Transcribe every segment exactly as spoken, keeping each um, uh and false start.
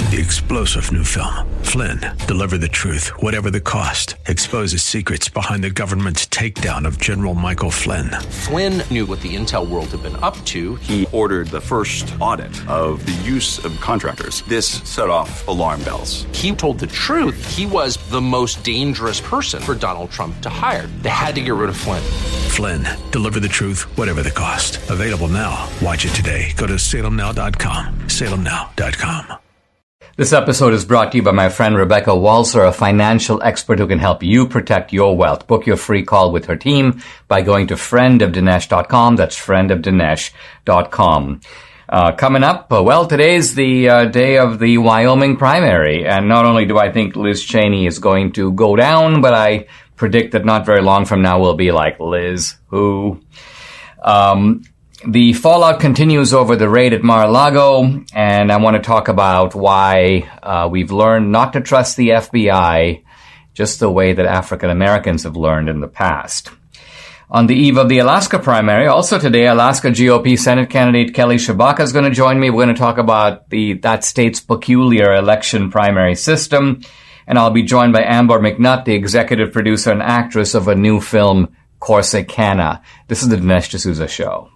the explosive new film, Flynn, Deliver the Truth, Whatever the Cost, exposes secrets behind the government's takedown of General Michael Flynn. Flynn knew what the intel world had been up to. He ordered the first audit of the use of contractors. This set off alarm bells. He told the truth. He was the most dangerous person for Donald Trump to hire. They had to get rid of Flynn. Flynn, Deliver the Truth, Whatever the Cost. Available now. Watch it today. Go to salem now dot com. salem now dot com. This episode is brought to you by my friend Rebecca Walser, a financial expert who can help you protect your wealth. Book your free call with her team by going to friend of dinesh dot com. That's friend of dinesh dot com. Uh, coming up, uh, well, today's the uh, day of the Wyoming primary. And not only do I think Liz Cheney is going to go down, but I predict that not very long from now we'll be like, Liz, who? Um, The fallout continues over the raid at Mar-a-Lago, and I want to talk about why uh, we've learned not to trust the F B I just the way that African Americans have learned in the past. On the eve of the Alaska primary, also today, Alaska G O P Senate candidate Kelly Tshibaka is going to join me. We're going to talk about the that state's peculiar election primary system, and I'll be joined by Amber McNutt, the executive producer and actress of a new film, Corsicana. This is the Dinesh D'Souza Show.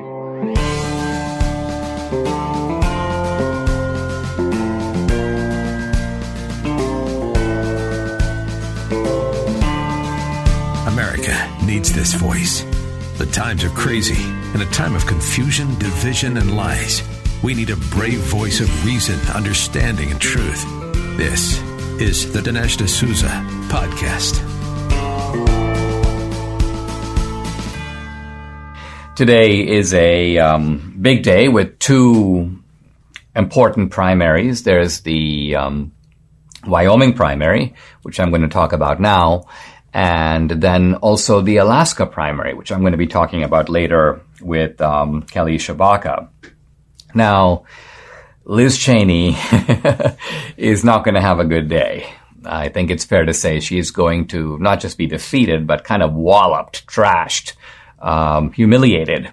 America needs this voice. The times are crazy. In a time of confusion, division, and lies, we need a brave voice of reason, understanding, and truth. This is the Dinesh D'Souza Podcast. Today is a um, big day with two important primaries. There's the um, Wyoming primary, which I'm going to talk about now, and then also the Alaska primary, which I'm going to be talking about later with um, Kelly Tshibaka. Now, Liz Cheney is not going to have a good day. I think it's fair to say she's going to not just be defeated, but kind of walloped, trashed, um, humiliated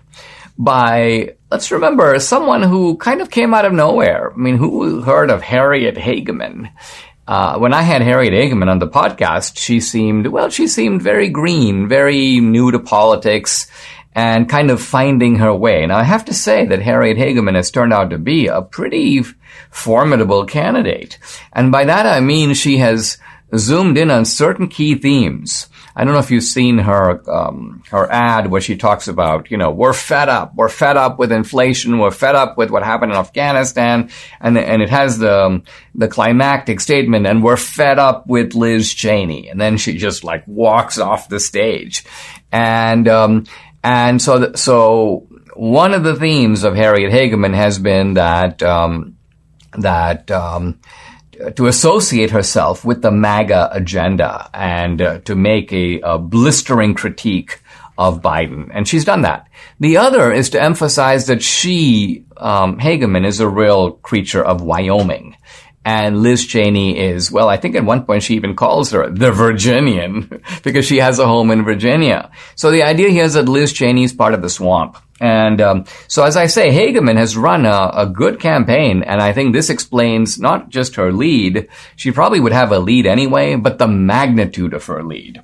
by, let's remember, someone who kind of came out of nowhere. I mean, who heard of Harriet Hageman? Uh, when I had Harriet Hageman on the podcast, she seemed, well, she seemed very green, very new to politics, and kind of finding her way. Now, I have to say that Harriet Hageman has turned out to be a pretty formidable candidate. And by that, I mean she has zoomed in on certain key themes. I don't know if you've seen her, um, her ad where she talks about, you know, we're fed up. We're fed up with inflation. We're fed up with what happened in Afghanistan. And, and it has the, the climactic statement, and we're fed up with Liz Cheney. And then she just like walks off the stage. And, um, and so, th- so one of the themes of Harriet Hageman has been that, um, that, um, to associate herself with the MAGA agenda and uh, to make a, a blistering critique of Biden. And she's done that. The other is to emphasize that she, um, Hageman, is a real creature of Wyoming. And Liz Cheney is, well, I think at one point she even calls her the Virginian because she has a home in Virginia. So the idea here is that Liz Cheney is part of the swamp. And um, so as I say, Hageman has run a, a good campaign, and I think this explains not just her lead. She probably would have a lead anyway, but the magnitude of her lead.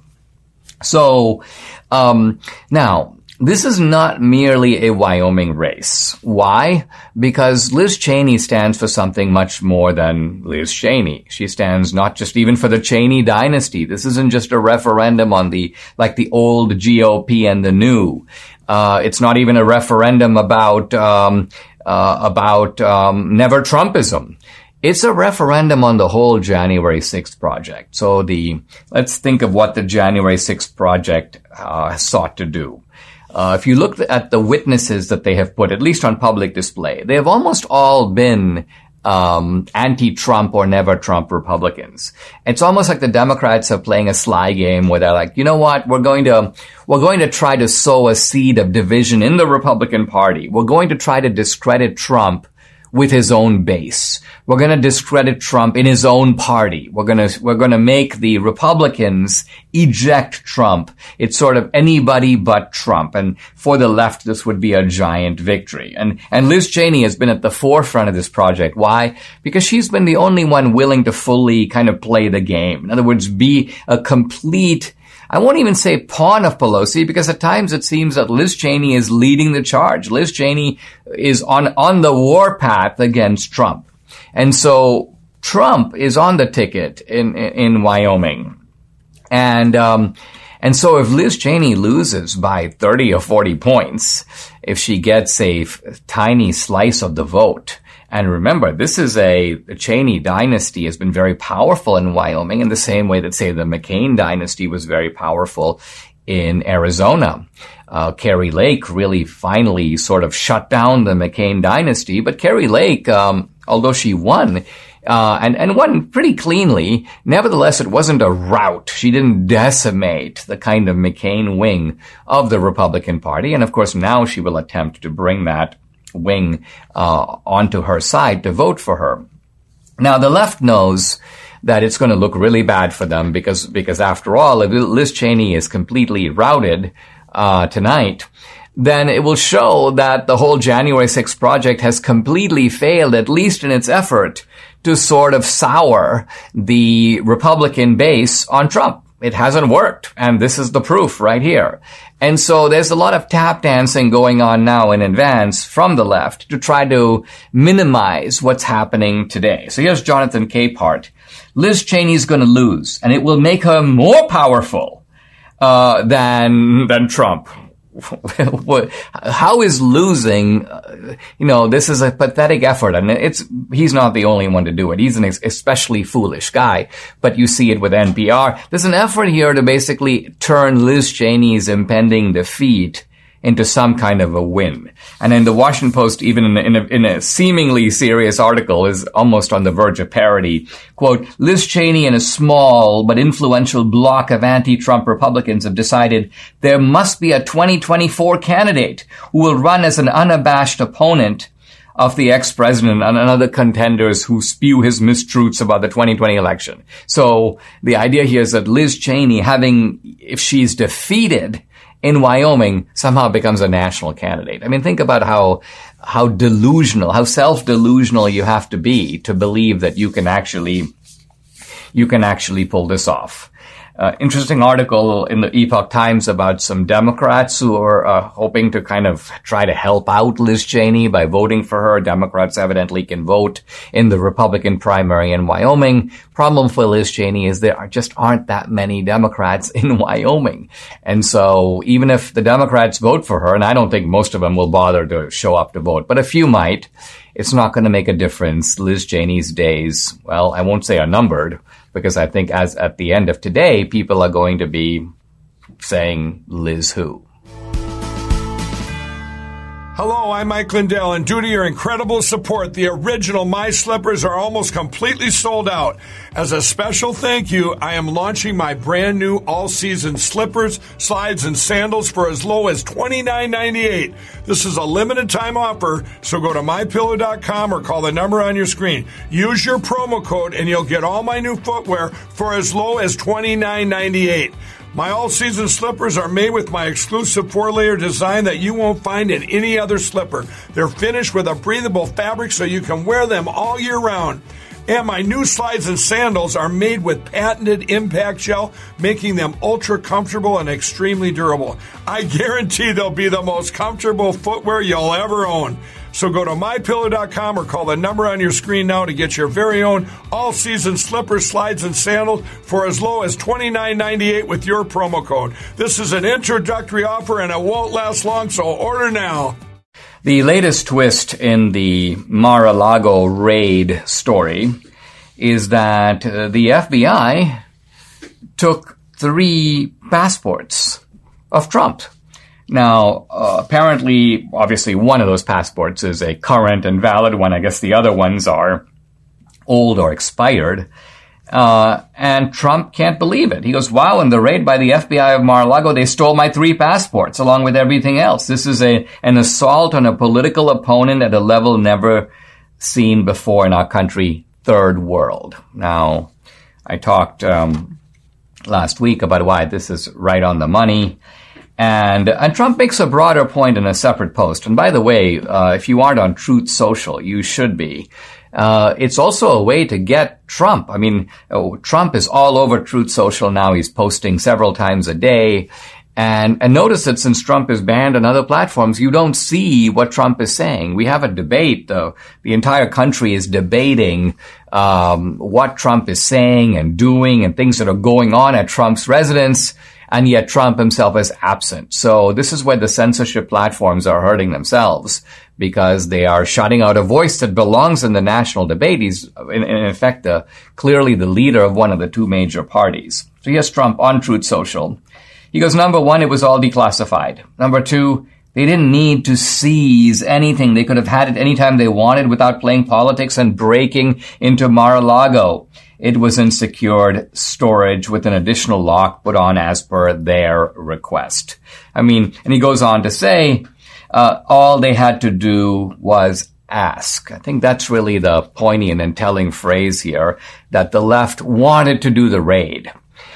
So um now, this is not merely a Wyoming race. Why? Because Liz Cheney stands for something much more than Liz Cheney. She stands not just even for the Cheney dynasty. This isn't just a referendum on the, like the old G O P and the new. Uh, it's not even a referendum about, um, uh, about, um, never Trumpism. It's a referendum on the whole January sixth project. So the, let's think of what the January sixth project, uh, sought to do. Uh, if you look at the witnesses that they have put, at least on public display, they have almost all been um anti-Trump or never-Trump Republicans. It's almost like the Democrats are playing a sly game where they're like, you know what, we're going to we're going to try to sow a seed of division in the Republican Party. We're going to try to discredit Trump with his own base. We're going to discredit Trump in his own party. We're going to, we're going to make the Republicans eject Trump. It's sort of anybody but Trump. And for the left, this would be a giant victory. And, and Liz Cheney has been at the forefront of this project. Why? Because she's been the only one willing to fully kind of play the game. In other words, be a complete, I won't even say pawn of Pelosi, because at times it seems that Liz Cheney is leading the charge. Liz Cheney is on, on the war path against Trump. And so Trump is on the ticket in, in, in Wyoming. And, um, and so if Liz Cheney loses by thirty or forty points, if she gets a f- tiny slice of the vote, and remember, this is a, the Cheney dynasty has been very powerful in Wyoming in the same way that, say, the McCain dynasty was very powerful in Arizona. Uh, Kari Lake really finally sort of shut down the McCain dynasty, but Kari Lake, um, although she won, uh, and, and won pretty cleanly, nevertheless, it wasn't a rout. She didn't decimate the kind of McCain wing of the Republican Party. And of course, now she will attempt to bring that wing uh onto her side to vote for her. Now, the left knows that it's going to look really bad for them because, because after all, if Liz Cheney is completely routed uh tonight, then it will show that the whole January sixth project has completely failed, at least in its effort to sort of sour the Republican base on Trump. It hasn't worked, and this is the proof right here. And so there's a lot of tap dancing going on now in advance from the left to try to minimize what's happening today. So here's Jonathan Capehart. Liz Cheney's going to lose, and it will make her more powerful uh than than Trump. How is losing, uh, you know, this is a pathetic effort, and it's, he's not the only one to do it. He's an especially foolish guy, but you see it with N P R. There's an effort here to basically turn Liz Cheney's impending defeat into some kind of a win. And in the Washington Post, even in a, in a, in a seemingly serious article, is almost on the verge of parody. Quote, Liz Cheney and a small but influential bloc of anti-Trump Republicans have decided there must be a twenty twenty-four candidate who will run as an unabashed opponent of the ex-president and other contenders who spew his mistruths about the twenty twenty election. So the idea here is that Liz Cheney, having, if she's defeated in Wyoming, somehow becomes a national candidate. I mean, think about how, how delusional, how self-delusional you have to be to believe that you can actually, you can actually pull this off. Uh, interesting article in the Epoch Times about some Democrats who are uh, hoping to kind of try to help out Liz Cheney by voting for her. Democrats evidently can vote in the Republican primary in Wyoming. Problem for Liz Cheney is there are just aren't that many Democrats in Wyoming. And so even if the Democrats vote for her, and I don't think most of them will bother to show up to vote, but a few might, it's not going to make a difference. Liz Cheney's days, well, I won't say are numbered, because I think as at the end of today, people are going to be saying, Liz who? Hello, I'm Mike Lindell, and due to your incredible support, the original My Slippers are almost completely sold out. As a special thank you, I am launching my brand new all-season slippers, slides, and sandals for as low as twenty-nine ninety-eight. This is a limited time offer, so go to my pillow dot com or call the number on your screen. Use your promo code, and you'll get all my new footwear for as low as twenty-nine ninety-eight. My all-season slippers are made with my exclusive four-layer design that you won't find in any other slipper. They're finished with a breathable fabric so you can wear them all year round. And my new slides and sandals are made with patented impact gel, making them ultra comfortable and extremely durable. I guarantee they'll be the most comfortable footwear you'll ever own. So go to my pillow dot com or call the number on your screen now to get your very own all-season slippers, slides, and sandals for as low as twenty-nine ninety-eight with your promo code. This is an introductory offer and it won't last long, so order now. The latest twist in the Mar-a-Lago raid story is that uh, the F B I took three passports of Trump. Now, uh, apparently, obviously, one of those passports is a current and valid one. I guess the other ones are old or expired. Uh, and Trump can't believe it. He goes, wow, in the raid by the F B I of Mar-a-Lago, they stole my three passports along with everything else. This is a, an assault on a political opponent at a level never seen before in our country, third world. Now, I talked um, last week about why this is right on the money. And, and Trump makes a broader point in a separate post. And by the way, uh, if you aren't on Truth Social, you should be. Uh, it's also a way to get Trump. I mean, oh, Trump is all over Truth Social now. He's posting several times a day. And, and notice that since Trump is banned on other platforms, you don't see what Trump is saying. We have a debate, though. The entire country is debating um, what Trump is saying and doing and things that are going on at Trump's residence. And yet Trump himself is absent. So this is where the censorship platforms are hurting themselves, because they are shutting out a voice that belongs in the national debate. He's, in, in effect, uh, clearly the leader of one of the two major parties. So here's Trump on Truth Social. He goes, number one, it was all declassified. Number two, they didn't need to seize anything. They could have had it anytime they wanted without playing politics and breaking into Mar-a-Lago. It was in secured storage with an additional lock put on as per their request. I mean, and he goes on to say, uh, all they had to do was ask. I think that's really the poignant and telling phrase here, that the left wanted to do the raid.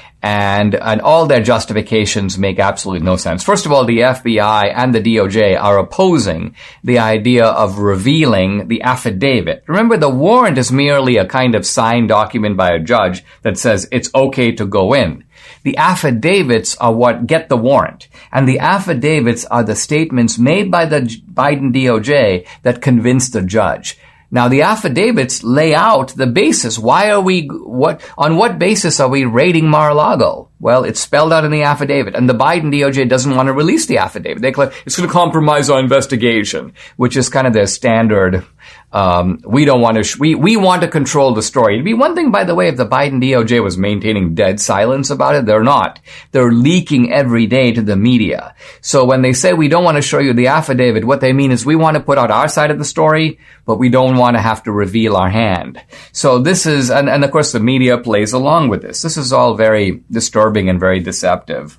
And, and all their justifications make absolutely no sense. First of all, the F B I and the D O J are opposing the idea of revealing the affidavit. Remember, the warrant is merely a kind of signed document by a judge that says it's okay to go in. The affidavits are what get the warrant. And the affidavits are the statements made by the Biden D O J that convince the judge. Now, the affidavits lay out the basis. Why are we, what, on what basis are we raiding Mar-a-Lago? Well, it's spelled out in the affidavit, and the Biden D O J doesn't want to release the affidavit. They claim it's going to compromise our investigation, which is kind of their standard. Um, we don't want to, sh- we, we want to control the story. It'd be one thing, by the way, if the Biden D O J was maintaining dead silence about it. They're not. They're leaking every day to the media. So when they say we don't want to show you the affidavit, what they mean is we want to put out our side of the story, but we don't want to have to reveal our hand. So this is, and, and of course the media plays along with this. This is all very disturbing and very deceptive.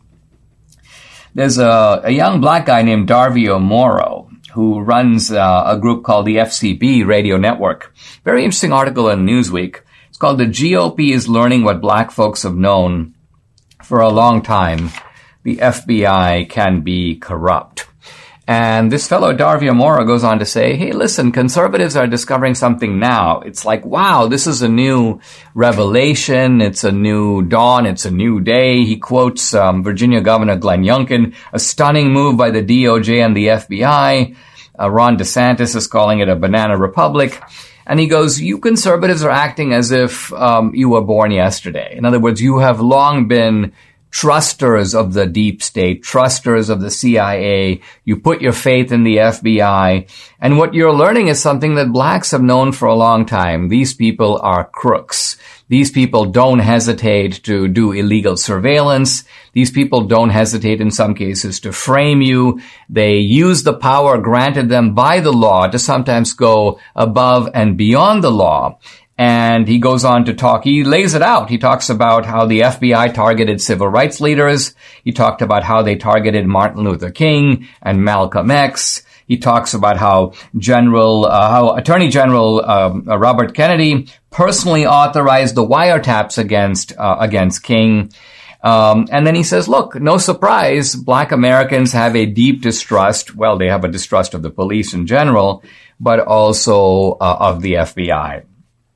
There's a, a young black guy named Darvio Moro who runs uh, a group called the F C B Radio Network. Very interesting article in Newsweek. It's called "The G O P is Learning What Black Folks Have Known for a Long Time. The F B I Can Be Corrupt." And this fellow Darvio Moro goes on to say, hey, listen, conservatives are discovering something now. It's like, wow, this is a new revelation. It's a new dawn. It's a new day. He quotes um, Virginia Governor Glenn Youngkin, a stunning move by the D O J and the F B I. Uh, Ron DeSantis is calling it a banana republic. And he goes, you conservatives are acting as if um, you were born yesterday. In other words, you have long been trusters of the deep state, trusters of the C I A. You put your faith in the F B I. And what you're learning is something that blacks have known for a long time. These people are crooks. These people don't hesitate to do illegal surveillance. These people don't hesitate in some cases to frame you. They use the power granted them by the law to sometimes go above and beyond the law. And he goes on to talk, he lays it out. He talks about how the F B I targeted civil rights leaders. He talked about how they targeted Martin Luther King and Malcolm X. He talks about how General, uh, how Attorney General um, uh, Robert Kennedy personally authorized the wiretaps against, uh, against King. Um, and then he says, look, no surprise, black Americans have a deep distrust. Well, they have a distrust of the police in general, but also uh, of the F B I.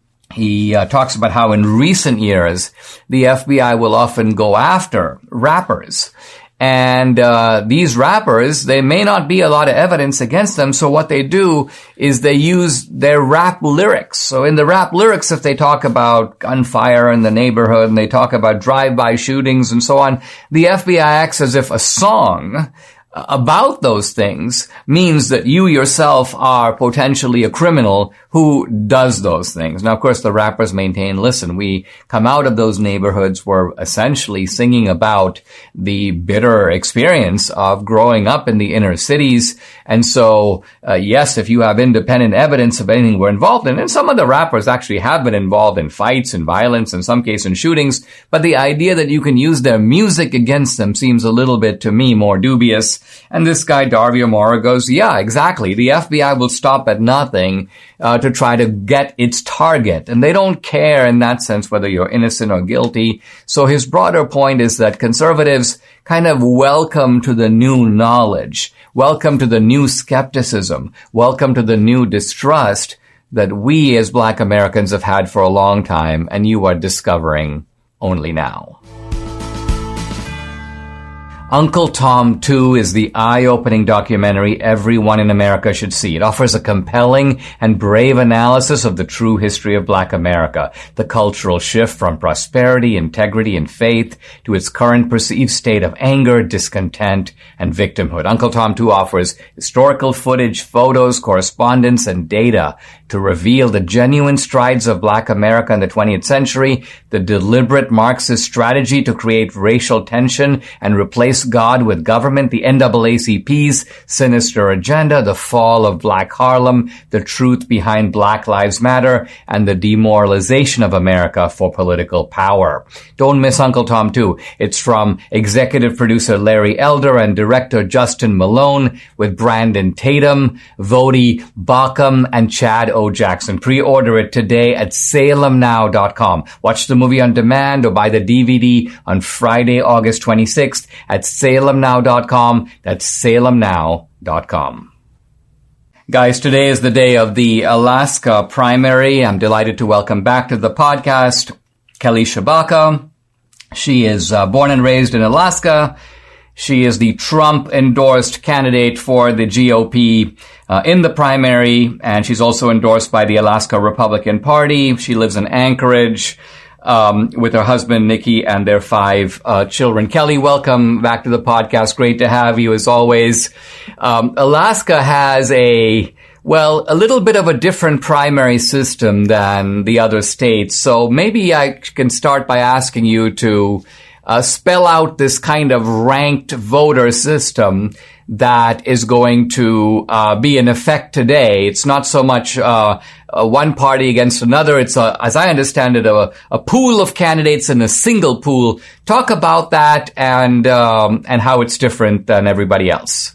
He uh, talks about how in recent years, the F B I will often go after rappers. And uh these rappers, there may not be a lot of evidence against them, so what they do is they use their rap lyrics. So in the rap lyrics, if they talk about gunfire in the neighborhood and they talk about drive-by shootings and so on, the F B I acts as if a song about those things means that you yourself are potentially a criminal who does those things. Now, of course, the rappers maintain, listen, we come out of those neighborhoods, we're essentially singing about the bitter experience of growing up in the inner cities. And so, uh, yes, if you have independent evidence of anything we're involved in, and some of the rappers actually have been involved in fights and violence, in some cases in shootings, but the idea that you can use their music against them seems a little bit, to me, more dubious. And this guy, Darvia Mora, goes, yeah, exactly. The F B I will stop at nothing uh, to try to get its target. And they don't care in that sense whether you're innocent or guilty. So his broader point is that conservatives kind of welcome to the new knowledge, welcome to the new skepticism, welcome to the new distrust that we as Black Americans have had for a long time, and you are discovering only now. Uncle Tom two is the eye-opening documentary everyone in America should see. It offers a compelling and brave analysis of the true history of Black America, the cultural shift from prosperity, integrity, and faith to its current perceived state of anger, discontent, and victimhood. Uncle Tom two offers historical footage, photos, correspondence, and data to reveal the genuine strides of Black America in the twentieth century, the deliberate Marxist strategy to create racial tension and replace God with government, the N double A C P's sinister agenda, the fall of Black Harlem, the truth behind Black Lives Matter, and the demoralization of America for political power. Don't miss Uncle Tom two. It's from executive producer Larry Elder and director Justin Malone with Brandon Tatum, Vodi Bakum, and Chad O. Jackson. Pre-order it today at salem now dot com. Watch the movie on demand or buy the D V D on Friday, August twenty-sixth at salem now dot com. That's salem now dot com. Guys, today is the day of the Alaska primary. I'm delighted to welcome back to the podcast Kelly Tshibaka. She is uh, born and raised in Alaska. She is the Trump-endorsed candidate for the G O P uh, in the primary, and she's also endorsed by the Alaska Republican Party. She lives in Anchorage um, with her husband, Nikki, and their five uh, children. Kelly, welcome back to the podcast. Great to have you, as always. Um, Alaska has a, well, a little bit of a different primary system than the other states, so maybe I can start by asking you to Uh, spell out this kind of ranked voter system that is going to uh, be in effect today. It's not so much uh, uh, one party against another. It's, a, as I understand it, a, a pool of candidates in a single pool. Talk about that and um, and how it's different than everybody else.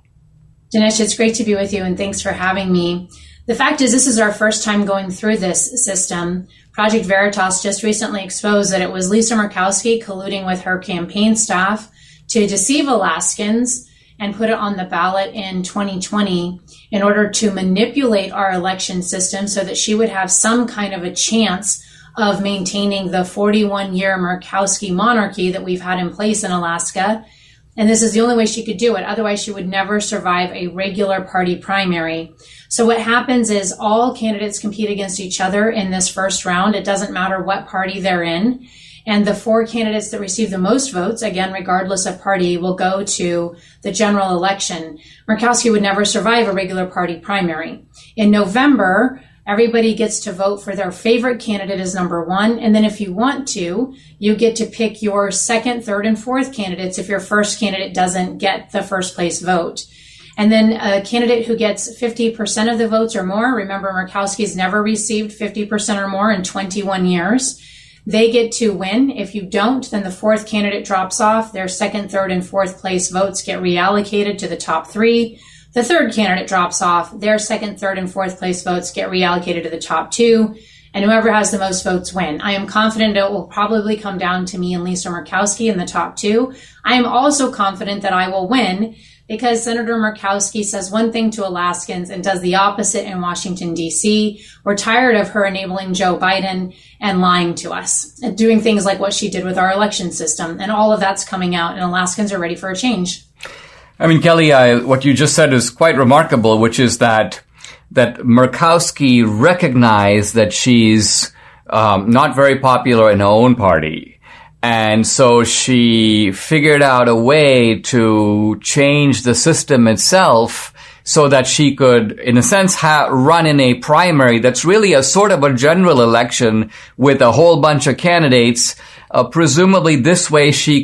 Dinesh, it's great to be with you, and thanks for having me. The fact is, this is our first time going through this system. Project Veritas just recently exposed that it was Lisa Murkowski colluding with her campaign staff to deceive Alaskans and put it on the ballot in twenty twenty in order to manipulate our election system so that she would have some kind of a chance of maintaining the forty-one year Murkowski monarchy that we've had in place in Alaska. And this is the only way she could do it. Otherwise, she would never survive a regular party primary. So what happens is all candidates compete against each other in this first round. It doesn't matter what party they're in. And the four candidates that receive the most votes, again, regardless of party, will go to the general election. Murkowski would never survive a regular party primary. In November, everybody gets to vote for their favorite candidate as number one. And then if you want to, you get to pick your second, third, and fourth candidates if your first candidate doesn't get the first place vote. And then a candidate who gets fifty percent of the votes or more, remember Murkowski's never received fifty percent or more in twenty-one years, they get to win. If you don't, then the fourth candidate drops off. Their second, third, and fourth place votes get reallocated to the top three. The third candidate drops off. Their second, third, and fourth place votes get reallocated to the top two. And whoever has the most votes win. I am confident it will probably come down to me and Lisa Murkowski in the top two. I am also confident that I will win because Senator Murkowski says one thing to Alaskans and does the opposite in Washington, D C. We're tired of her enabling Joe Biden and lying to us, and doing things like what she did with our election system. And all of that's coming out, and Alaskans are ready for a change. I mean, Kelly, I, what you just said is quite remarkable, which is that that Murkowski recognized that she's um, not very popular in her own party. And so she figured out a way to change the system itself so that she could, in a sense, ha- run in a primary that's really a sort of a general election with a whole bunch of candidates. Uh, presumably this way she could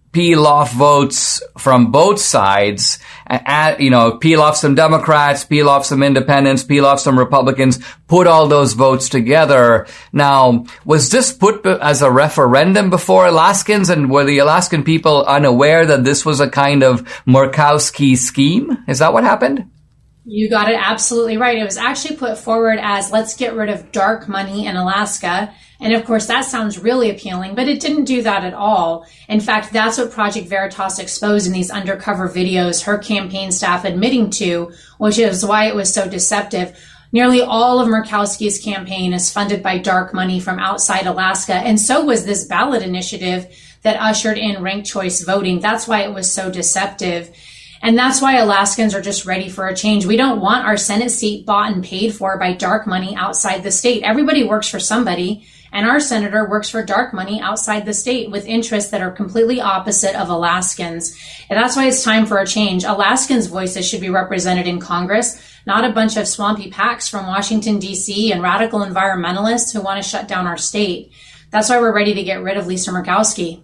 peel off votes from both sides, and, you know, peel off some Democrats, peel off some independents, peel off some Republicans, put all those votes together. Now, was this put as a referendum before Alaskans, and were the Alaskan people unaware that this was a kind of Murkowski scheme? Is that what happened? You got it absolutely right. It was actually put forward as, let's get rid of dark money in Alaska. And of course, that sounds really appealing, but it didn't do that at all. In fact, that's what Project Veritas exposed in these undercover videos, her campaign staff admitting to, which is why it was so deceptive. Nearly all of Murkowski's campaign is funded by dark money from outside Alaska. And so was this ballot initiative that ushered in ranked choice voting. That's why it was so deceptive. And that's why Alaskans are just ready for a change. We don't want our Senate seat bought and paid for by dark money outside the state. Everybody works for somebody, and our senator works for dark money outside the state with interests that are completely opposite of Alaskans. And that's why it's time for a change. Alaskans' voices should be represented in Congress, not a bunch of swampy PACs from Washington, D C and radical environmentalists who want to shut down our state. That's why we're ready to get rid of Lisa Murkowski.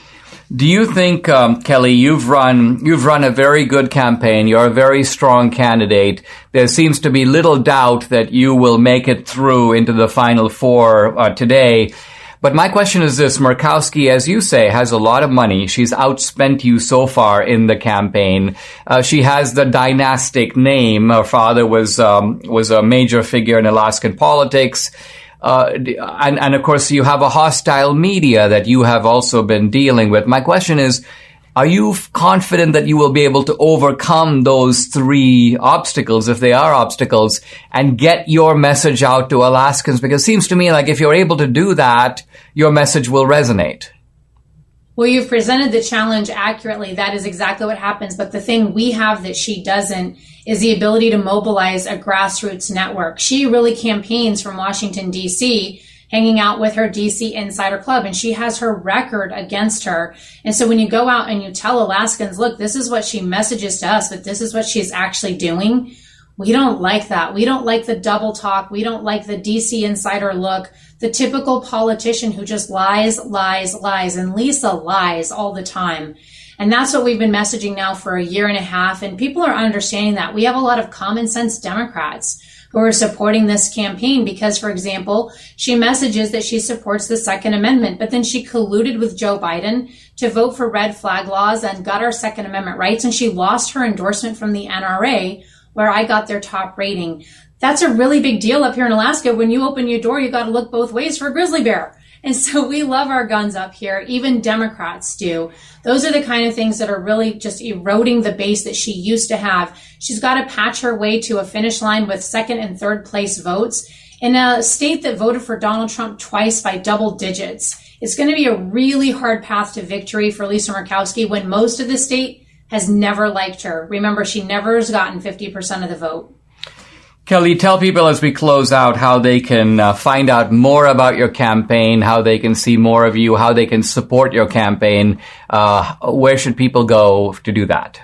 Do you think, um, Kelly, you've run you've run a very good campaign. You're a very strong candidate. There seems to be little doubt that you will make it through into the final four uh, today. But my question is this: Murkowski, as you say, has a lot of money. She's outspent you so far in the campaign. Uh, she has the dynastic name. Her father was um, was a major figure in Alaskan politics. Uh, and, and of course you have a hostile media that you have also been dealing with. My question is, are you confident that you will be able to overcome those three obstacles, if they are obstacles, and get your message out to Alaskans? Because it seems to me like if you're able to do that, your message will resonate. Well, you've presented the challenge accurately. That is exactly what happens. But the thing we have that she doesn't is the ability to mobilize a grassroots network. She really campaigns from Washington, D C, hanging out with her D C Insider Club, and she has her record against her. And so when you go out and you tell Alaskans, look, this is what she messages to us, but this is what she's actually doing, we don't like that. We don't like the double talk. We don't like the D C Insider look, the typical politician who just lies, lies, lies. And Lisa lies all the time. And that's what we've been messaging now for a year and a half. And people are understanding that. We have a lot of common sense Democrats who are supporting this campaign because, for example, she messages that she supports the Second Amendment, but then she colluded with Joe Biden to vote for red flag laws and got our Second Amendment rights. And she lost her endorsement from the N R A, where I got their top rating. That's a really big deal up here in Alaska. When you open your door, you got to look both ways for a grizzly bear. And so we love our guns up here. Even Democrats do. Those are the kind of things that are really just eroding the base that she used to have. She's got to patch her way to a finish line with second and third place votes in a state that voted for Donald Trump twice by double digits. It's going to be a really hard path to victory for Lisa Murkowski when most of the state has never liked her. Remember, she never has gotten fifty percent of the vote. Kelly, tell people as we close out how they can uh, find out more about your campaign, how they can see more of you, how they can support your campaign. Uh, where should people go to do that?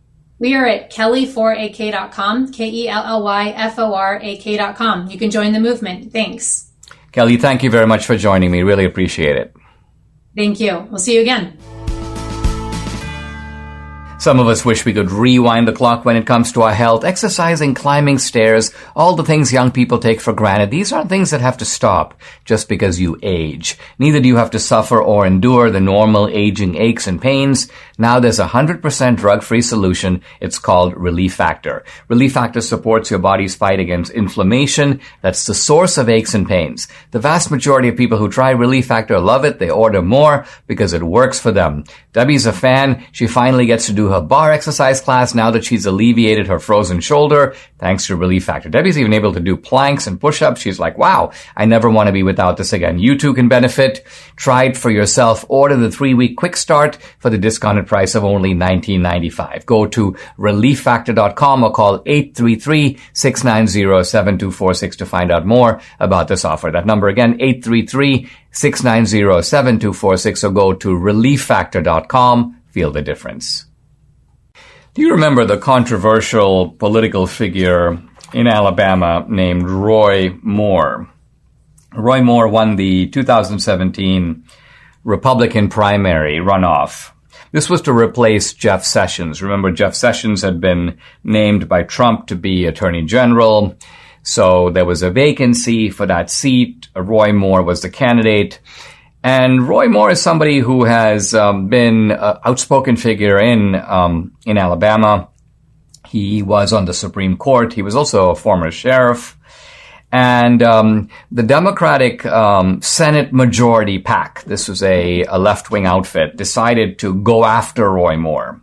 We are at kelly four a k dot com, K E L L Y F O R A K dot com. You can join the movement. Thanks. Kelly, thank you very much for joining me. Really appreciate it. Thank you. We'll see you again. Some of us wish we could rewind the clock when it comes to our health. Exercising, climbing stairs, all the things young people take for granted. These aren't things that have to stop just because you age. Neither do you have to suffer or endure the normal aging aches and pains. Now there's a one hundred percent drug-free solution. It's called Relief Factor. Relief Factor supports your body's fight against inflammation. That's the source of aches and pains. The vast majority of people who try Relief Factor love it. They order more because it works for them. Debbie's a fan. She finally gets to do her bar exercise class now that she's alleviated her frozen shoulder thanks to Relief Factor. Debbie's even able to do planks and push-ups. She's like, wow, I never want to be without this again. You too can benefit. Try it for yourself. Order the three-week quick start for the discounted price of only nineteen ninety-five. Go to relief factor dot com or call eight three three, six nine zero, seven two four six to find out more about this offer. That number again, eight three three, six nine zero, seven two four six, or go to relief factor dot com. Feel the difference. Do you remember the controversial political figure in Alabama named Roy Moore? Roy Moore won the two thousand seventeen Republican primary runoff. This was to replace Jeff Sessions. Remember, Jeff Sessions had been named by Trump to be Attorney General. So there was a vacancy for that seat. Roy Moore was the candidate. And Roy Moore is somebody who has um, been an outspoken figure in um, in Alabama. He was on the Supreme Court. He was also a former sheriff. And um, the Democratic um, Senate Majority PAC, this was a, a left-wing outfit, decided to go after Roy Moore.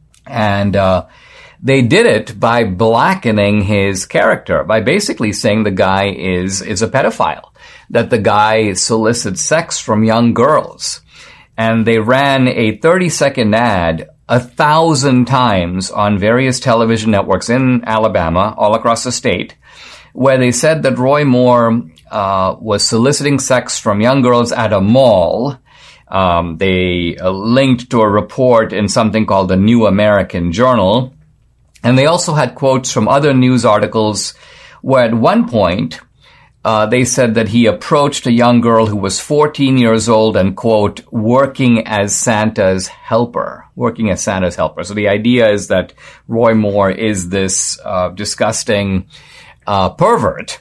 And uh, they did it by blackening his character, by basically saying the guy is is a pedophile, that the guy solicits sex from young girls. And they ran a thirty-second ad a thousand times on various television networks in Alabama, all across the state, where they said that Roy Moore uh, was soliciting sex from young girls at a mall. Um, they uh, linked to a report in something called the New American Journal. And they also had quotes from other news articles where at one point uh, they said that he approached a young girl who was fourteen years old and, quote, working as Santa's helper. Working as Santa's helper. So the idea is that Roy Moore is this uh, disgusting Uh, pervert,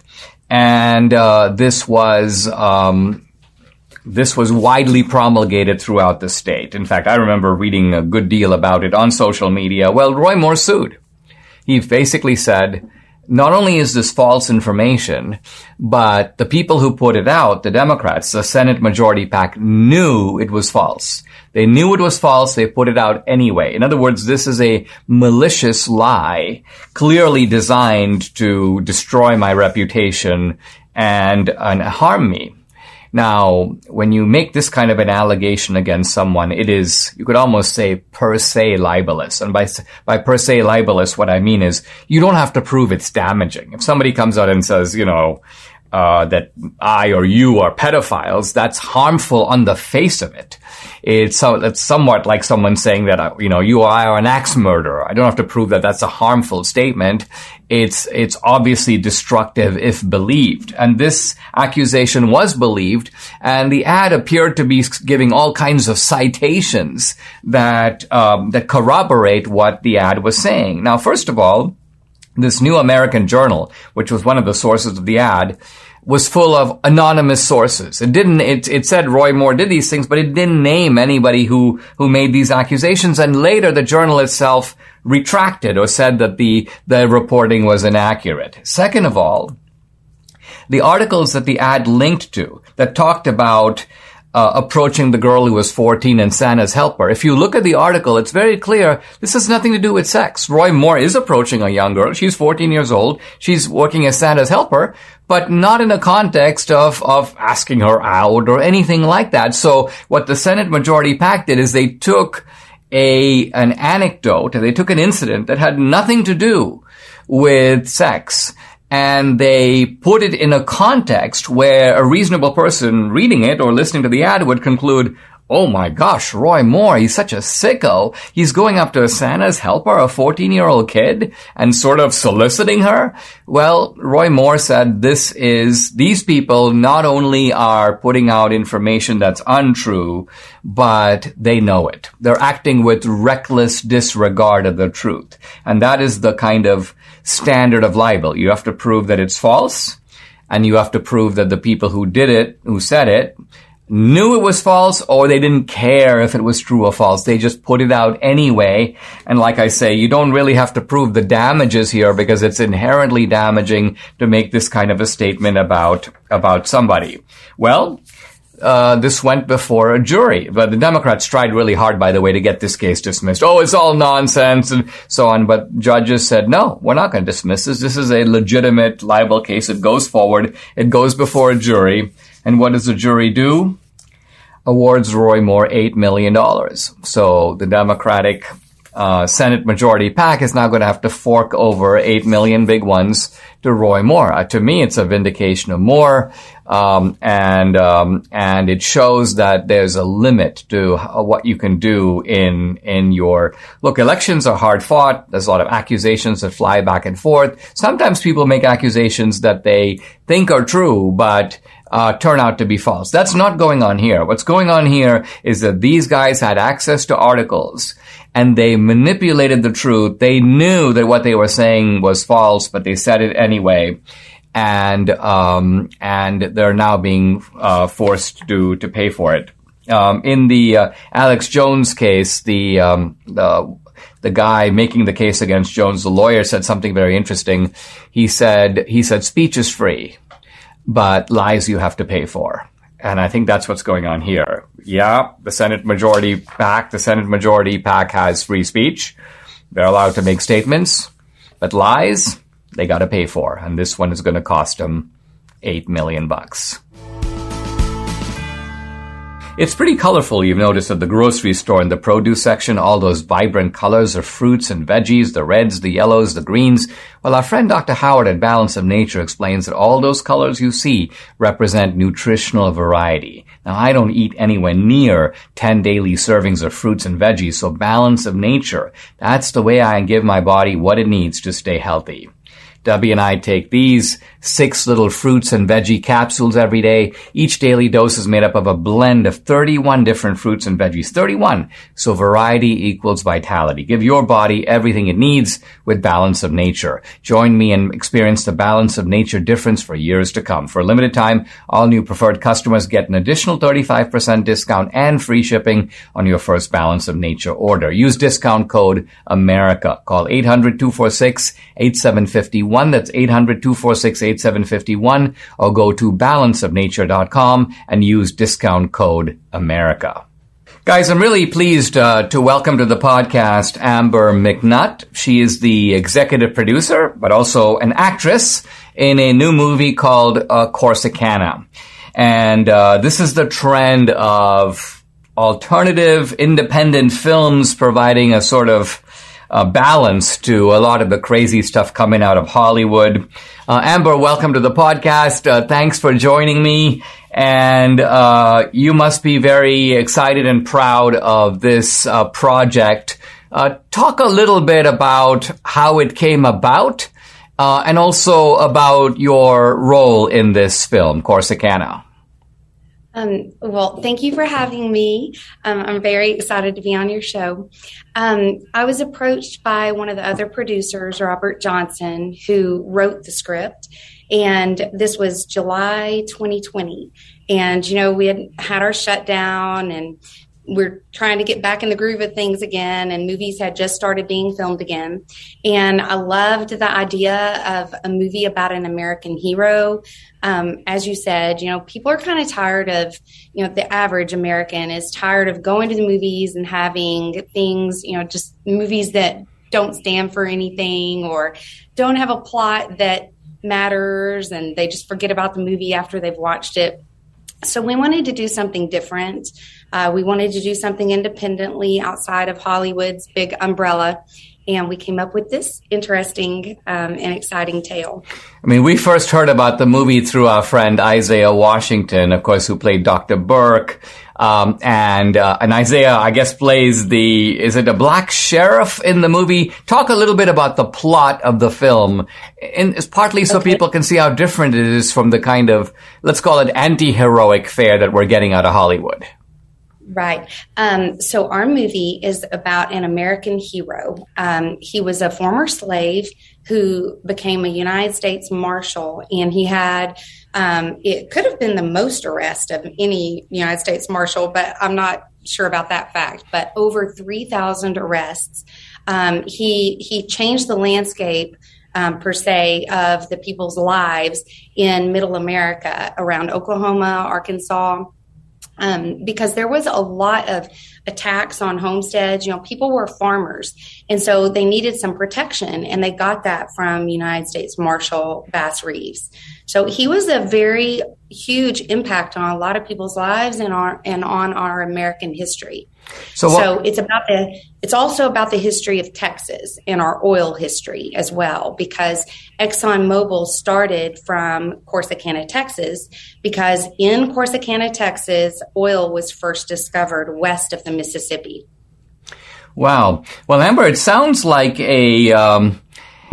and uh, this was um, this was widely promulgated throughout the state. In fact, I remember reading a good deal about it on social media. Well, Roy Moore sued. He basically said, not only is this false information, but the people who put it out, the Democrats, the Senate Majority PAC, knew it was false. They knew it was false. They put it out anyway. In other words, this is a malicious lie, clearly designed to destroy my reputation and, and harm me. Now, when you make this kind of an allegation against someone, it is, you could almost say, per se libelous. And by, by per se libelous, what I mean is you don't have to prove it's damaging. If somebody comes out and says, you know, uh, that I or you are pedophiles, that's harmful on the face of it. It's, so, it's somewhat like someone saying that, uh, you know, you or I are an axe murderer. I don't have to prove that that's a harmful statement. It's, it's obviously destructive if believed. And this accusation was believed, and the ad appeared to be giving all kinds of citations that, um, that corroborate what the ad was saying. Now, first of all, this New American Journal, which was one of the sources of the ad, was full of anonymous sources. It didn't, it, it said Roy Moore did these things, but it didn't name anybody who, who made these accusations. And later the journal itself retracted or said that the, the reporting was inaccurate. Second of all, the articles that the ad linked to that talked about Uh, approaching the girl who was fourteen and Santa's helper. If you look at the article, it's very clear this has nothing to do with sex. Roy Moore is approaching a young girl. She's fourteen years old. She's working as Santa's helper, but not in the context of, of asking her out or anything like that. So what the Senate Majority PAC did is they took a, an anecdote, and they took an incident that had nothing to do with sex, and they put it in a context where a reasonable person reading it or listening to the ad would conclude, oh my gosh, Roy Moore, he's such a sicko. He's going up to Santa's helper, a fourteen-year-old kid, and sort of soliciting her. Well, Roy Moore said this is, these people not only are putting out information that's untrue, but they know it. They're acting with reckless disregard of the truth. And that is the kind of standard of libel. You have to prove that it's false, and you have to prove that the people who did it, who said it, knew it was false, or they didn't care if it was true or false. They just put it out anyway. And like I say, you don't really have to prove the damages here, because it's inherently damaging to make this kind of a statement about, about somebody. Well, Uh, this went before a jury. But the Democrats tried really hard, by the way, to get this case dismissed. Oh, it's all nonsense and so on. But judges said, no, we're not going to dismiss this. This is a legitimate libel case. It goes forward. It goes before a jury. And what does the jury do? Awards Roy Moore eight million dollars. So the Democratic uh, Senate Majority PAC is now going to have to fork over eight million big ones to Roy Moore. Uh, to me, it's a vindication of Moore. Um, and, um, and it shows that there's a limit to uh, what you can do in, in your, look, elections are hard fought. There's a lot of accusations that fly back and forth. Sometimes people make accusations that they think are true, but, uh, turn out to be false. That's not going on here. What's going on here is that these guys had access to articles and they manipulated the truth. They knew that what they were saying was false, but they said it anyway. And, um, and they're now being, uh, forced to, to pay for it. Um, in the, uh, Alex Jones case, the, um, the, the guy making the case against Jones, the lawyer, said something very interesting. He said, he said, speech is free, but lies you have to pay for. And I think that's what's going on here. Yeah, the Senate Majority PAC, the Senate Majority PAC has free speech. They're allowed to make statements, but lies, they got to pay for. And this one is going to cost them eight million bucks. It's pretty colorful, you've noticed, at the grocery store in the produce section, all those vibrant colors of fruits and veggies, the reds, the yellows, the greens. Well, our friend Doctor Howard at Balance of Nature explains that all those colors you see represent nutritional variety. Now, I don't eat anywhere near ten daily servings of fruits and veggies, so Balance of Nature, that's the way I give my body what it needs to stay healthy. Debbie and I take these six little fruits and veggie capsules every day. Each daily dose is made up of a blend of thirty-one different fruits and veggies. thirty-one. So variety equals vitality. Give your body everything it needs with Balance of Nature. Join me and experience the Balance of Nature difference for years to come. For a limited time, all new preferred customers get an additional thirty-five percent discount and free shipping on your first Balance of Nature order. Use discount code AMERICA. Call eight hundred, two four six, eight seven five one. That's eight hundred, two four six, eight seven five one, or go to balance of nature dot com and use discount code AMERICA. Guys, I'm really pleased uh, to welcome to the podcast Amber McNutt. She is the executive producer, but also an actress in a new movie called uh, Corsicana. And uh, this is the trend of alternative, independent films providing a sort of Uh, balance to a lot of the crazy stuff coming out of Hollywood. Uh, Amber, welcome to the podcast. Uh, thanks for joining me. And uh, you must be very excited and proud of this uh, project. Uh, talk a little bit about how it came about, uh, and also about your role in this film, Corsicana. Um, well, thank you for having me. Um, I'm very excited to be on your show. Um, I was approached by one of the other producers, Robert Johnson, who wrote the script. And this was July twenty twenty. And, you know, we had had our shutdown and we're trying to get back in the groove of things again, and movies had just started being filmed again. And I loved the idea of a movie about an American hero. Um, as you said, you know, people are kind of tired of, you know, the average American is tired of going to the movies and having things, you know, just movies that don't stand for anything or don't have a plot that matters, and they just forget about the movie after they've watched it. So we wanted to do something different. Uh, we wanted to do something independently outside of Hollywood's big umbrella. And we came up with this interesting um, and exciting tale. I mean, we first heard about the movie through our friend Isaiah Washington, of course, who played Doctor Burke. Um, and, uh, and Isaiah, I guess, plays the, is it a black sheriff in the movie? Talk a little bit about the plot of the film. And it's partly so okay. people can see how different it is from the kind of, let's call it anti-heroic fare that we're getting out of Hollywood. Right. Um, so our movie is about an American hero. Um, he was a former slave who became a United States Marshal, and he had, um, it could have been the most arrest of any United States Marshal, but I'm not sure about that fact, but over three thousand arrests. Um, he, he changed the landscape Um, per se, of the people's lives in middle America around Oklahoma, Arkansas, um, because there was a lot of attacks on homesteads. You know, people were farmers, and so they needed some protection, and they got that from United States Marshal Bass Reeves. So he was a very huge impact on a lot of people's lives and on, and on our American history. So, what, so it's about the, it's also about the history of Texas and our oil history as well, because ExxonMobil started from Corsicana, Texas, because in Corsicana, Texas, oil was first discovered west of the Mississippi. Wow. Well, Amber, it sounds like a, um,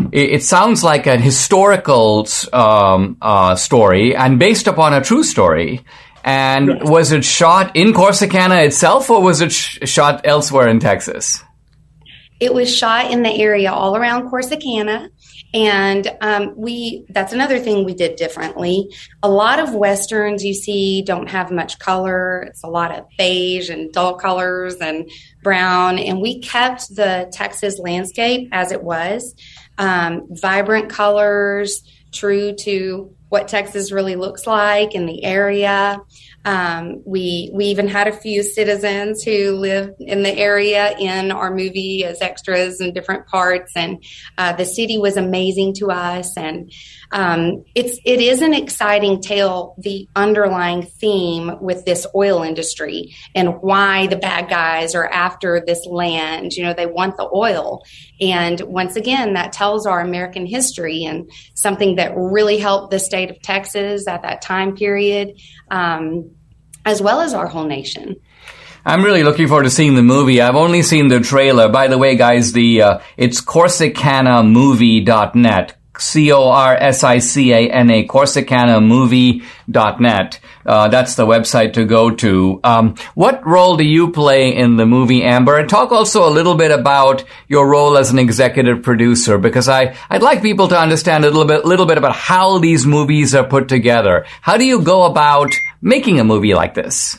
it, it sounds like a historical um, uh, story and based upon a true story. And yes. Was it shot in Corsicana itself, or was it sh- shot elsewhere in Texas? It was shot in the area all around Corsicana. And um, we that's another thing we did differently. A lot of Westerns you see don't have much color. It's a lot of beige and dull colors and brown. And we kept the Texas landscape as it was. Um, vibrant colors, true to what Texas really looks like in the area. Um, we we even had a few citizens who live in the area in our movie as extras in different parts, and uh, the city was amazing to us. And um, it's it is an exciting tale, the underlying theme with this oil industry and why the bad guys are after this land. You know, they want the oil, and once again, that tells our American history and something that really helped the state of Texas at that time period. Um, as well as our whole nation. I'm really looking forward to seeing the movie. I've only seen the trailer. By the way, guys, the uh, it's Corsicana Movie dot net. C O R S I C A N A, Corsicana Movie dot net. Uh, that's the website to go to. Um, what role do you play in the movie, Amber? And talk also a little bit about your role as an executive producer, because I, I'd like people to understand a little bit, little bit about how these movies are put together. How do you go about making a movie like this?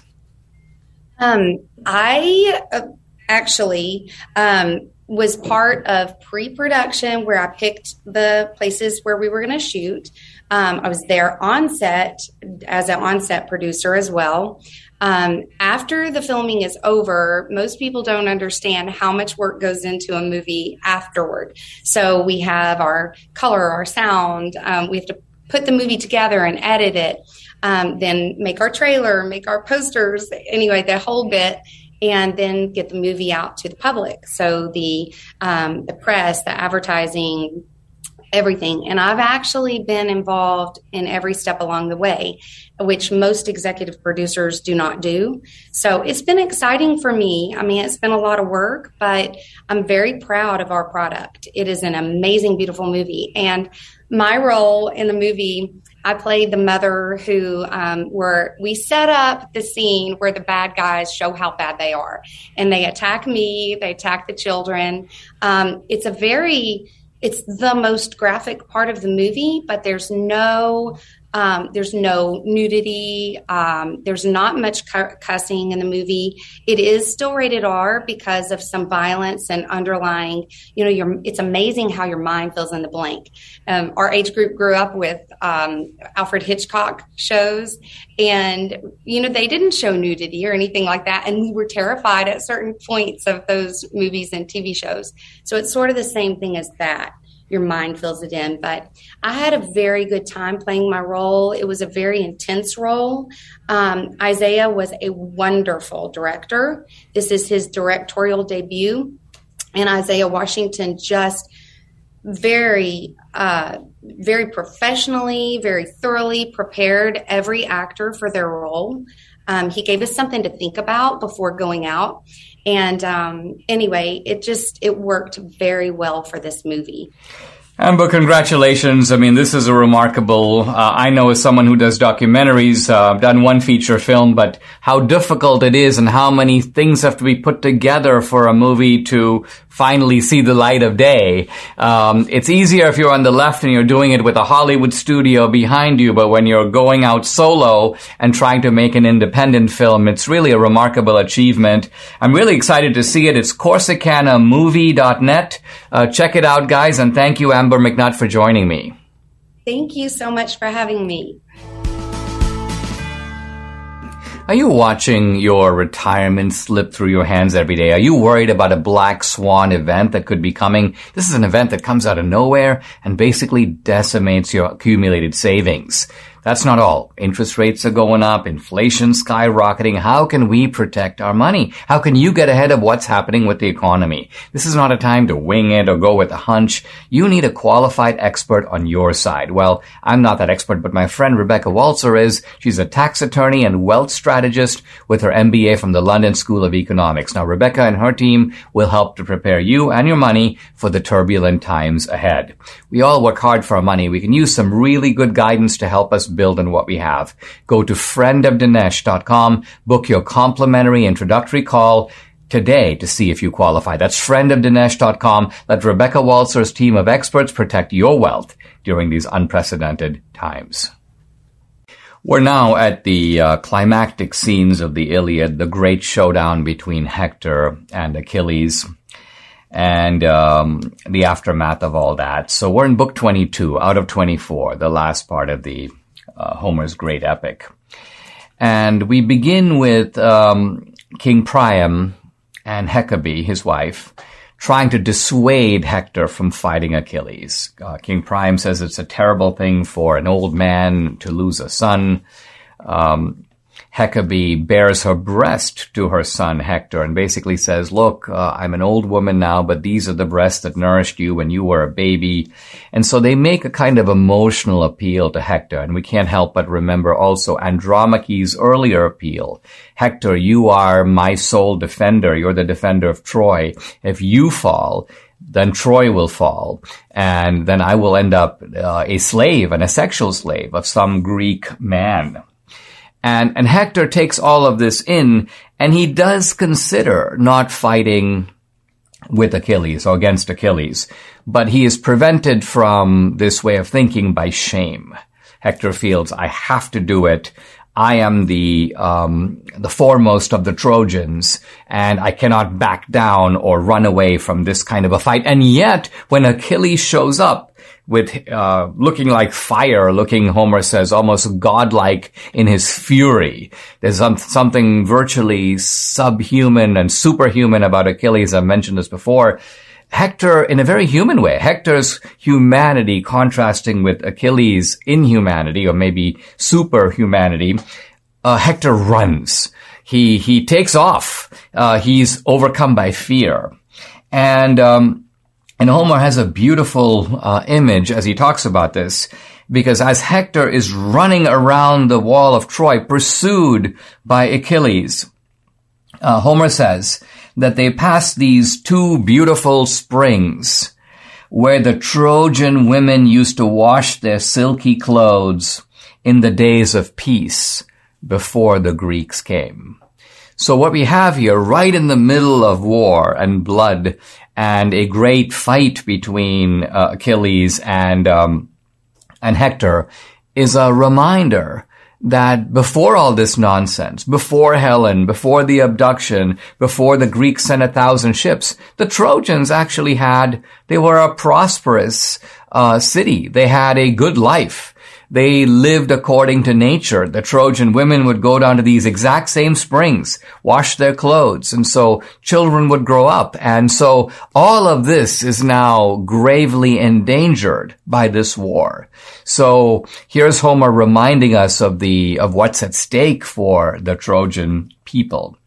Um, I uh, actually, um, was part of pre-production where I picked the places where we were going to shoot. Um, I was there on set as an on-set producer as well. Um, after the filming is over, most people don't understand how much work goes into a movie afterward. So we have our color, our sound. Um, we have to put the movie together and edit it, um, then make our trailer, make our posters, anyway, the whole bit. And then get the movie out to the public. So the um, the press, the advertising, everything. And I've actually been involved in every step along the way, which most executive producers do not do. So it's been exciting for me. I mean, it's been a lot of work, but I'm very proud of our product. It is an amazing, beautiful movie. And my role in the movie, I played the mother who, um, where we set up the scene where the bad guys show how bad they are. And they attack me, they attack the children. Um, it's a very, it's the most graphic part of the movie, but there's no, um, there's no nudity. Um, there's not much cu- cussing in the movie. It is still rated R because of some violence and underlying, you know, your, it's amazing how your mind fills in the blank. Um, our age group grew up with um, Alfred Hitchcock shows, and, you know, they didn't show nudity or anything like that. And we were terrified at certain points of those movies and T V shows. So it's sort of the same thing as that. Your mind fills it in. But I had a very good time playing my role. It was a very intense role. Um, Isaiah was a wonderful director. This is his directorial debut. And Isaiah Washington just very, uh, very professionally, very thoroughly prepared every actor for their role. Um, he gave us something to think about before going out. And um, anyway, it just, it worked very well for this movie. Amber, congratulations. I mean, this is a remarkable, uh, I know as someone who does documentaries, uh, I've done one feature film, but how difficult it is and how many things have to be put together for a movie to finally see the light of day. Um, it's easier if you're on the left and you're doing it with a Hollywood studio behind you, but when you're going out solo and trying to make an independent film, it's really a remarkable achievement. I'm really excited to see it. It's Corsicana Movie dot net. Uh, check it out, guys, and thank you, Amber McNutt, for joining me. Thank you so much for having me. Are you watching your retirement slip through your hands every day? Are you worried about a black swan event that could be coming? This is an event that comes out of nowhere and basically decimates your accumulated savings. That's not all. Interest rates are going up, inflation skyrocketing. How can we protect our money? How can you get ahead of what's happening with the economy? This is not a time to wing it or go with a hunch. You need a qualified expert on your side. Well, I'm not that expert, but my friend Rebecca Walzer is. She's a tax attorney and wealth strategist with her M B A from the London School of Economics. Now, Rebecca and her team will help to prepare you and your money for the turbulent times ahead. We all work hard for our money. We can use some really good guidance to help us build on what we have. Go to friend of dinesh dot com, book your complimentary introductory call today to see if you qualify. That's friend of dinesh dot com. Let Rebecca Walzer's team of experts protect your wealth during these unprecedented times. We're now at the uh, climactic scenes of the Iliad, the great showdown between Hector and Achilles, and um, the aftermath of all that. So we're in book twenty-two out of twenty-four, the last part of the uh, Homer's great epic. And we begin with um, King Priam and Hecabe, his wife, trying to dissuade Hector from fighting Achilles. Uh, King Priam says it's a terrible thing for an old man to lose a son. Um, Hecabe bears her breast to her son Hector and basically says, look, uh, I'm an old woman now, but these are the breasts that nourished you when you were a baby. And so they make a kind of emotional appeal to Hector. And we can't help but remember also Andromache's earlier appeal. Hector, you are my sole defender. You're the defender of Troy. If you fall, then Troy will fall. And then I will end up uh, a slave and a sexual slave of some Greek man. And, and Hector takes all of this in, and he does consider not fighting with Achilles or against Achilles, but he is prevented from this way of thinking by shame. Hector feels, I have to do it. I am the, um, the foremost of the Trojans, and I cannot back down or run away from this kind of a fight. And yet, when Achilles shows up, with uh looking like fire, looking, Homer says, almost godlike in his fury. There's some, something virtually subhuman and superhuman about Achilles. I've mentioned this before. Hector, in a very human way, Hector's humanity contrasting with Achilles' inhumanity, or maybe superhumanity, uh, Hector runs. He, he takes off. Uh, he's overcome by fear. And, um, And Homer has a beautiful uh, image as he talks about this, because as Hector is running around the wall of Troy, pursued by Achilles, uh, Homer says that they pass these two beautiful springs where the Trojan women used to wash their silky clothes in the days of peace before the Greeks came. So what we have here, right in the middle of war and blood, and a great fight between uh, Achilles and um, and Hector, is a reminder that before all this nonsense, before Helen, before the abduction, before the Greeks sent a thousand ships, the Trojans actually had, they were a prosperous uh, city. They had a good life. They lived according to nature. The Trojan women would go down to these exact same springs, wash their clothes, and so children would grow up. And so all of this is now gravely endangered by this war. So here's Homer reminding us of the, of what's at stake for the Trojan people.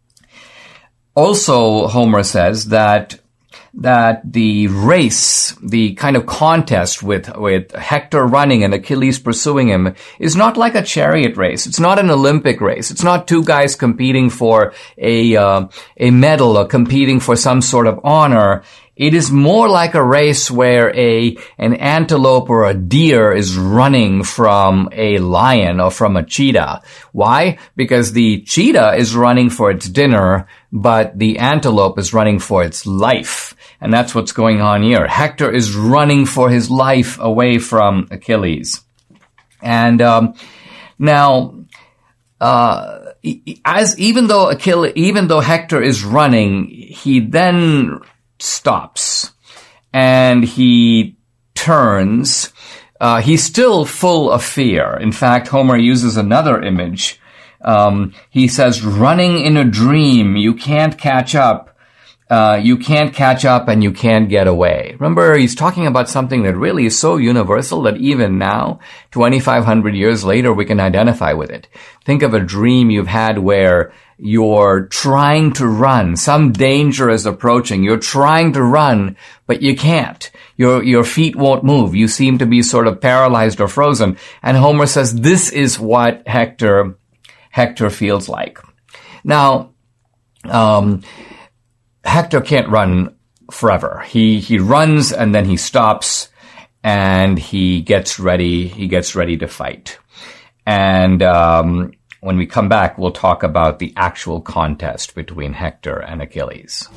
Also, Homer says that that the race, the kind of contest with, with Hector running and Achilles pursuing him is not like a chariot race. It's not an Olympic race. It's not two guys competing for a, uh, a medal or competing for some sort of honor. It is more like a race where a, an antelope or a deer is running from a lion or from a cheetah. Why? Because the cheetah is running for its dinner, but the antelope is running for its life. And that's what's going on here. Hector is running for his life away from Achilles. And, um, now, uh, as, even though Achilles, even though Hector is running, he then stops and he turns. Uh, he's still full of fear. In fact, Homer uses another image. Um, he says, running in a dream, you can't catch up. Uh, you can't catch up and you can't get away. Remember, he's talking about something that really is so universal that even now, twenty-five hundred years later, we can identify with it. Think of a dream you've had where you're trying to run. Some danger is approaching. You're trying to run, but you can't. Your, your feet won't move. You seem to be sort of paralyzed or frozen. And Homer says this is what Hector, Hector feels like. Now, um, Hector can't run forever. He, he runs and then he stops and he gets ready, he gets ready to fight. And, um, when we come back, we'll talk about the actual contest between Hector and Achilles.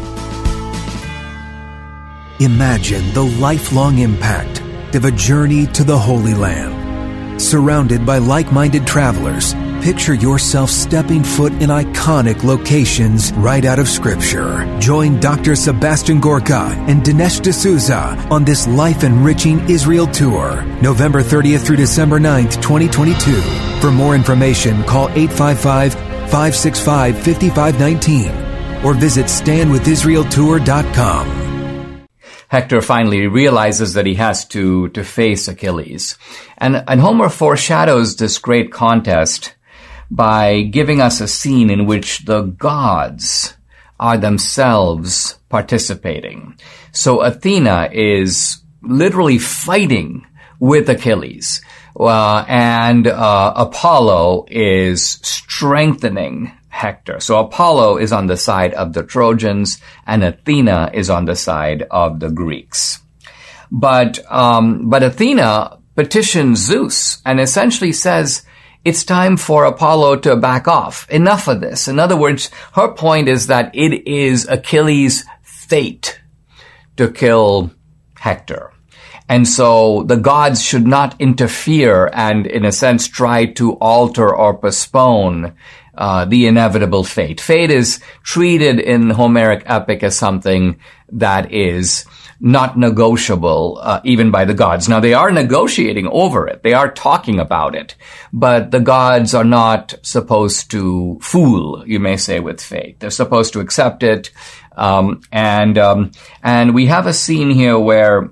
Imagine the lifelong impact of a journey to the Holy Land. Surrounded by like-minded travelers, picture yourself stepping foot in iconic locations right out of Scripture. Join Doctor Sebastian Gorka and Dinesh D'Souza on this life-enriching Israel tour, November thirtieth through December ninth, twenty twenty-two. For more information, call eight five five, five six five, five five one nine or visit stand with israel tour dot com. Hector finally realizes that he has to, to face Achilles. And, and Homer foreshadows this great contest by giving us a scene in which the gods are themselves participating. So Athena is literally fighting with Achilles, uh, and uh, Apollo is strengthening Hector. So Apollo is on the side of the Trojans, and Athena is on the side of the Greeks. But um, but Athena petitions Zeus and essentially says, it's time for Apollo to back off. Enough of this. In other words, her point is that it is Achilles' fate to kill Hector. And so the gods should not interfere and, in a sense, try to alter or postpone uh, the inevitable fate. Fate is treated in Homeric epic as something that is not negotiable, uh, even by the gods. Now, they are negotiating over it. They are talking about it. But the gods are not supposed to fool, you may say, with fate. They're supposed to accept it. Um, and, um, and we have a scene here where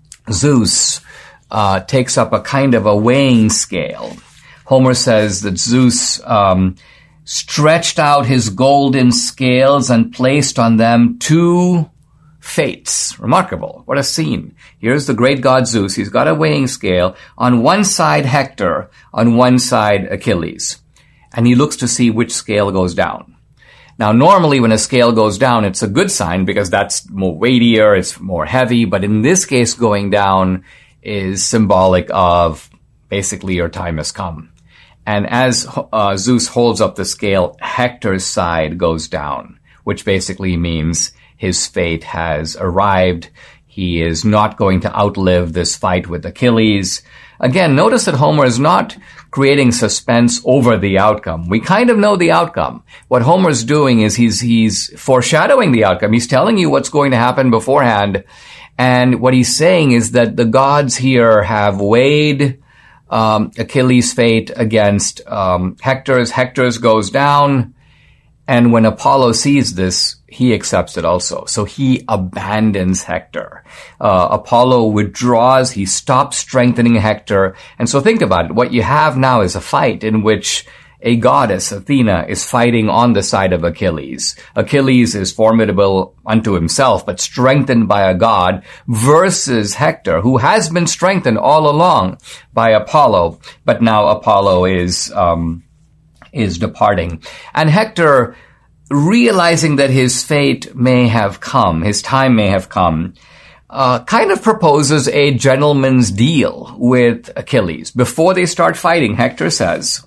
Zeus, uh, takes up a kind of a weighing scale. Homer says that Zeus, um, stretched out his golden scales and placed on them two fates. Remarkable. What a scene. Here's the great god Zeus. He's got a weighing scale. On one side, Hector. On one side, Achilles. And he looks to see which scale goes down. Now, normally when a scale goes down, it's a good sign because that's more weightier, it's more heavy. But in this case, going down is symbolic of basically your time has come. And as uh, Zeus holds up the scale, Hector's side goes down, which basically means his fate has arrived. He is not going to outlive this fight with Achilles. Again, notice that Homer is not creating suspense over the outcome. We kind of know the outcome. What Homer's doing is he's he's foreshadowing the outcome. He's telling you what's going to happen beforehand. And what he's saying is that the gods here have weighed um, Achilles' fate against um, Hector's. Hector's goes down. And when Apollo sees this, he accepts it also. So he abandons Hector. Uh, Apollo withdraws. He stops strengthening Hector. And so think about it. What you have now is a fight in which a goddess, Athena, is fighting on the side of Achilles. Achilles is formidable unto himself, but strengthened by a god, versus Hector, who has been strengthened all along by Apollo. But now Apollo is um is departing. And Hector, realizing that his fate may have come, his time may have come, uh, kind of proposes a gentleman's deal with Achilles. Before they start fighting, Hector says,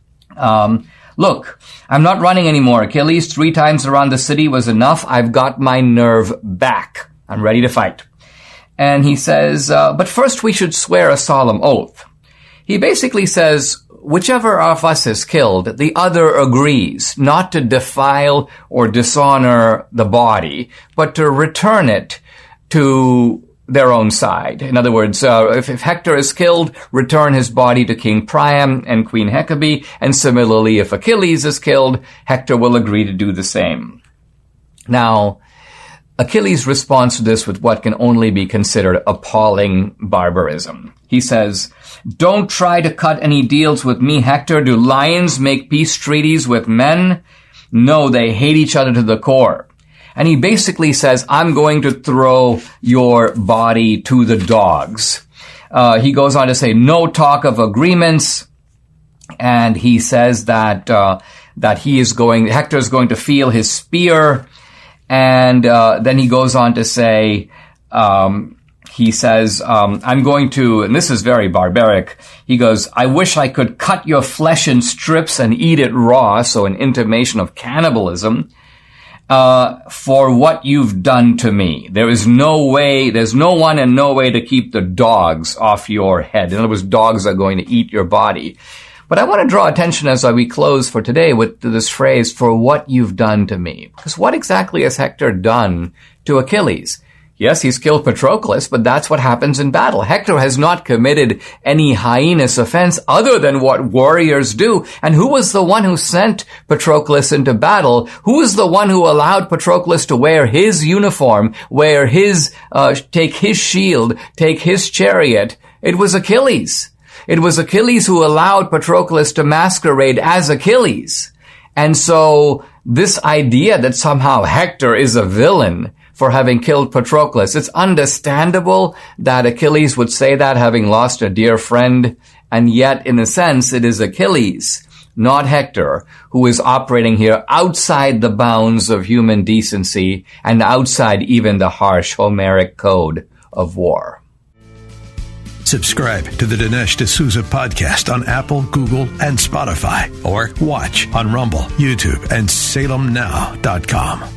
um, look, I'm not running anymore. Achilles, three times around the city was enough. I've got my nerve back. I'm ready to fight. And he says, uh, but first we should swear a solemn oath. He basically says, whichever of us is killed, the other agrees not to defile or dishonor the body, but to return it to their own side. In other words, uh, if, if Hector is killed, return his body to King Priam and Queen Hecabe, and similarly, if Achilles is killed, Hector will agree to do the same. Now, Achilles responds to this with what can only be considered appalling barbarism. He says, "Don't try to cut any deals with me, Hector. Do lions make peace treaties with men? No, they hate each other to the core." And he basically says, I'm going to throw your body to the dogs. Uh, he goes on to say, no talk of agreements. And he says that, uh, that he is going, Hector is going to feel his spear. And, uh, then he goes on to say, um, he says, um, I'm going to, and this is very barbaric. He goes, I wish I could cut your flesh in strips and eat it raw. So an intimation of cannibalism. Uh, for what you've done to me. There is no way, there's no one and no way to keep the dogs off your head. In other words, dogs are going to eat your body. But I want to draw attention as we close for today with this phrase, for what you've done to me. Because what exactly has Hector done to Achilles? Yes, he's killed Patroclus, but that's what happens in battle. Hector has not committed any heinous offense other than what warriors do. And who was the one who sent Patroclus into battle? Who was the one who allowed Patroclus to wear his uniform, wear his, uh, take his shield, take his chariot? It was Achilles. It was Achilles who allowed Patroclus to masquerade as Achilles. And so this idea that somehow Hector is a villain for having killed Patroclus, it's understandable that Achilles would say that, having lost a dear friend, and yet, in a sense, it is Achilles, not Hector, who is operating here outside the bounds of human decency and outside even the harsh Homeric code of war. Subscribe to the Dinesh D'Souza podcast on Apple, Google, and Spotify, or watch on Rumble, YouTube, and Salem Now dot com.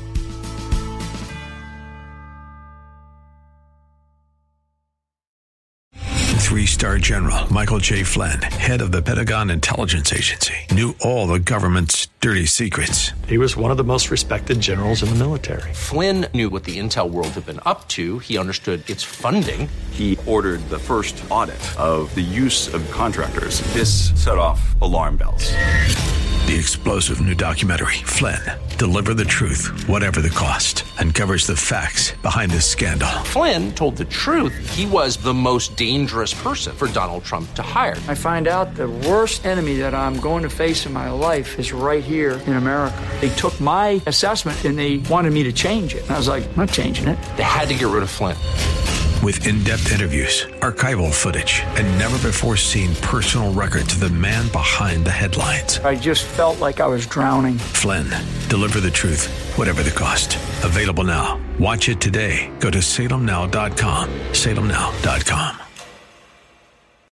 Three-star General Michael J. Flynn, head of the Pentagon Intelligence Agency, knew all the government's dirty secrets. He was one of the most respected generals in the military. Flynn knew what the intel world had been up to. He understood its funding. He ordered the first audit of the use of contractors. This set off alarm bells. The explosive new documentary, Flynn, Deliver the Truth, Whatever the Cost, uncovers the facts behind this scandal. Flynn told the truth. He was the most dangerous person for Donald Trump to hire. I find out the worst enemy that I'm going to face in my life is right here in America. They took my assessment and they wanted me to change it. And I was like, I'm not changing it. They had to get rid of Flynn. With in-depth interviews, archival footage, and never-before-seen personal records of the man behind the headlines. I just felt like I was drowning. Flynn, Deliver the Truth, Whatever the Cost. Available now. Watch it today. Go to Salem Now dot com. Salem Now dot com.